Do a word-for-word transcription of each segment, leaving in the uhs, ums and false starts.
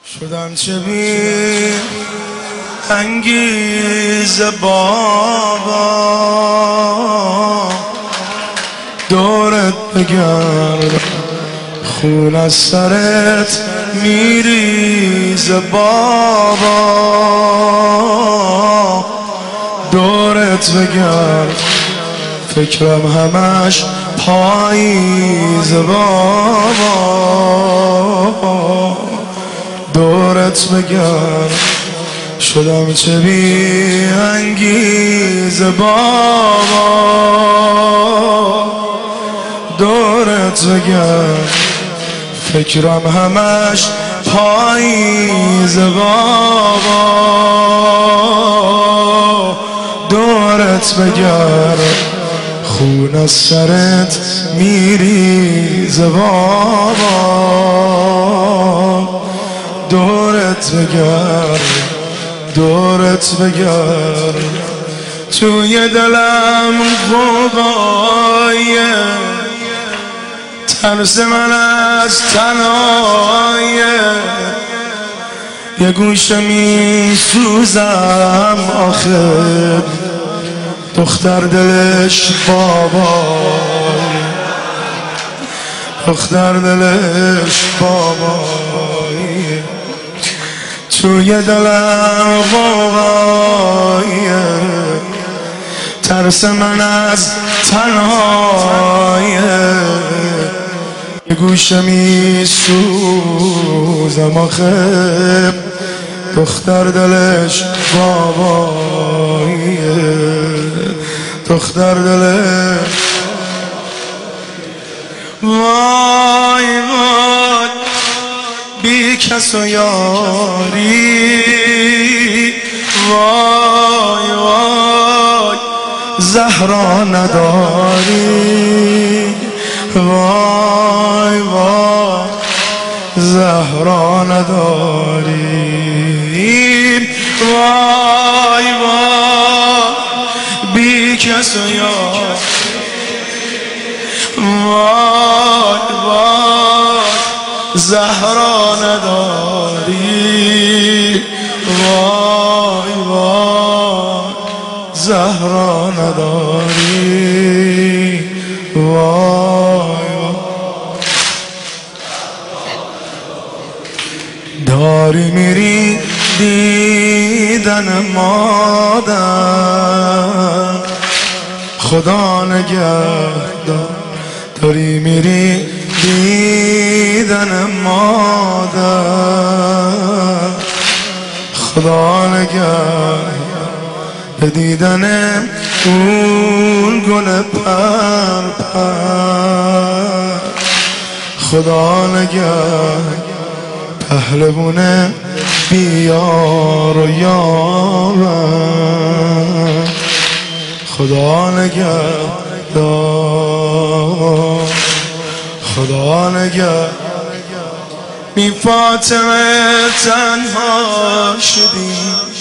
شدم چه بی انگیز بابا دورت بگردم خون از سرت میریز بابا دورت بگردم فکرم همش پاییز بابا دورت بگردم شدم چه بی انگیز بابا دورت بگردم فکرم همش پاییز بابا دورت بگردم خون از سرت میریز بابا دورت بگردم دورت بگردم توی دلم غوغایه ترس من از تنهایه یه گوشه می سوزم آخه دختر دلش بابای دختر دلش بابای توی دلم غوغایه ترس من از تنهایه یه گوشه می سوزم آخه دختر دلش بابایه دختر دلش وای وای بی کس و یاری وای وای زهرا نداری وای وای زهرا نداری وای وای بی کس و یاری وای وای زهرا نداری وای وای زهرا نداری وای داری میری دیدن مادر خدا نگهدار داری میری دیدن مادر خدا نگهدار به دیدن اون گل پر پر خدا نگهدار پهلوونه بیار و یارم خدا نگهدار خدا نگهدار بی فاطمه تنها شدی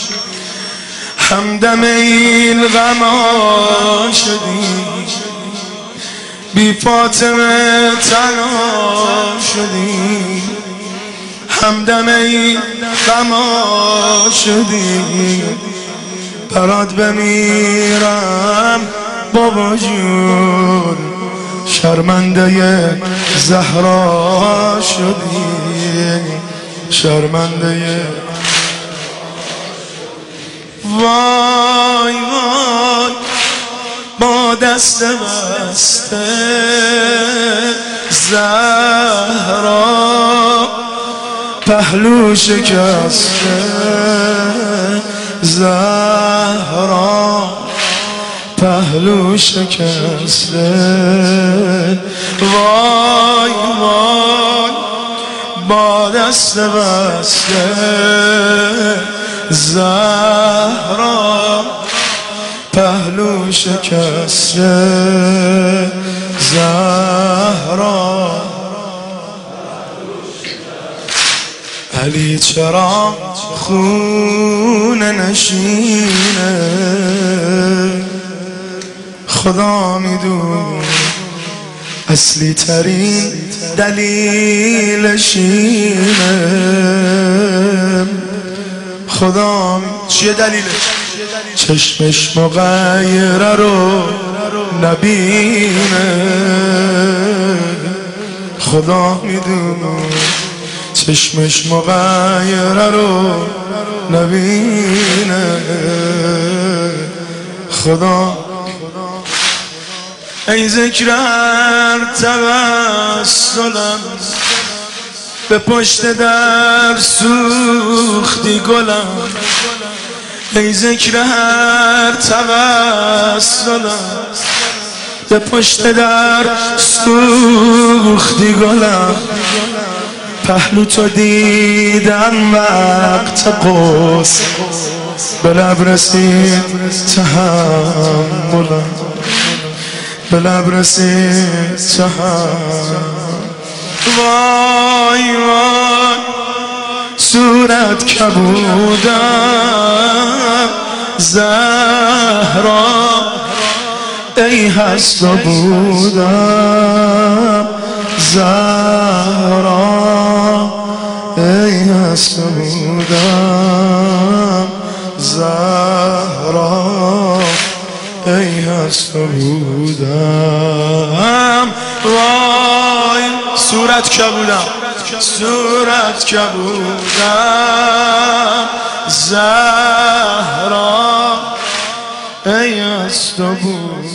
همدم این غم شدی بی فاطمه تنها شدی همدم این غم شدی برات بمیرم بابا جون شرمنده زهرا شدی شرمنده وای وای با دست بسته زهرا پهلو شکسته زهرا پهلو شکسته وای وای با دست بسته زهرا پهلو شکسته زهرا علی چرا خون نشینه خدا میدون اصلی ترین دلیلش اینه خدا چیه دلیلش؟ چشمش مغیره رو نبینه، خدا میدونه چشمش مغیره رو نبینه، خدا. ای ذکر هر توسلم به پشت در سوختی گلم، ای ذکر هر توسلم به پشت در سوختی گلم، پهلو تو دیدم وقت قصد به لب رسید تحملم، به لب رسید تحملم. وای وای صورت کبودم زهرا، ای هست و بودم زهرا، ای هست و بودم زهرا، ای هست و بودم. وای صورت که بودم، صورت که بودم زهرا، ای هست و بودم.